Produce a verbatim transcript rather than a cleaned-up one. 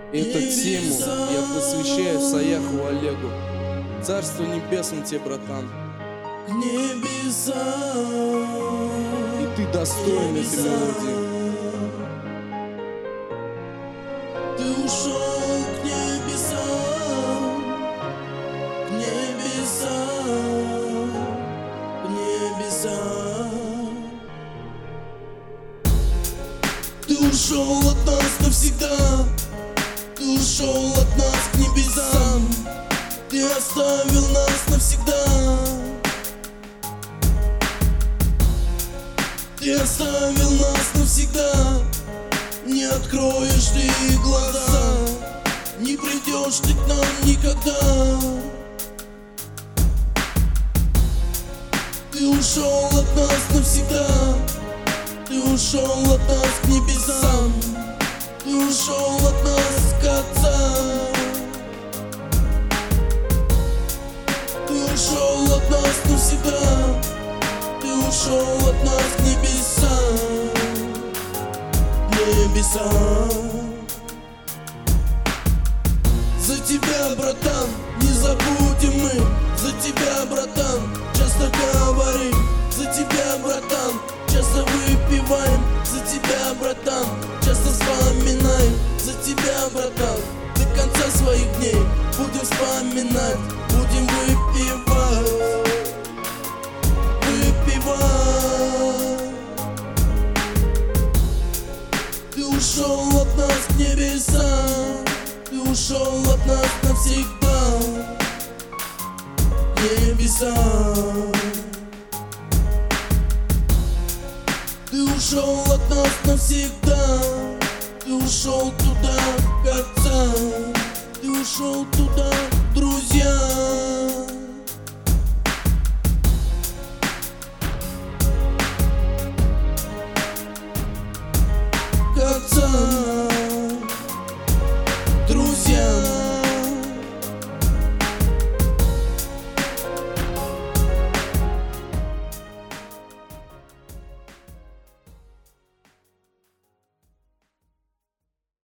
Эту тему я посвящаю Саяху Олегу. Царство небесное тебе, братан. Небеса. И ты достоин этой мелодии. Ты ушел к небесам, к небесам, к небесам. Ты ушел от нас навсегда, ты ушел от нас к небесам. Ты оставил нас навсегда. Ты оставил нас навсегда. Не откроешь ты глаза, не придешь ты к нам никогда. Ты ушел от нас навсегда. Ты ушел от нас к небесам. Ты ушел от нас к отцам. Ты ушел от нас навсегда. Ты ушел от нас к небесам. Небеса. За тебя, братан, не забудем мы. За тебя, братан, часто говорим. За тебя, братан, часто выпиваем. За тебя, братан, часто вспоминаем. За тебя, братан, до конца своих дней будем вспоминать, будем выпивать, выпивать. Ты ушел от нас к небесам. Ты ушел от нас навсегда. Небеса. Ты ушел от нас навсегда. Ты ушел туда, к отцам. Ты ушел туда.